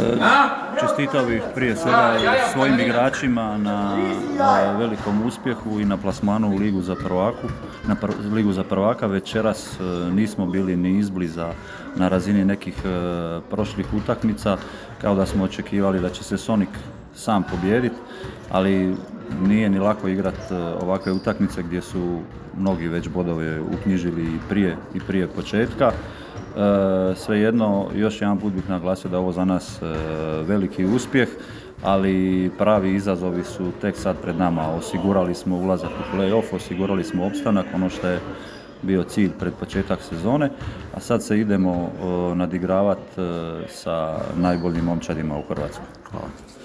Čestitao bih prije svega svojim igračima na velikom uspjehu i na plasmanu u Ligu za prvaka. Večeras nismo bili ni izbliza na razini nekih prošlih utakmica, kao da smo očekivali da će se Sonik sam pobijediti, ali nije ni lako igrati ovakve utakmice gdje su mnogi već bodove uknjižili i prije početka. Svejedno, još jedan put bih naglasio da je ovo za nas veliki uspjeh, ali pravi izazovi su tek sad pred nama. Osigurali smo ulazak u play-off, osigurali smo opstanak, ono što je bio cilj pred početak sezone, a sad se idemo nadigravati sa najboljim momčadima u Hrvatskoj. Hvala.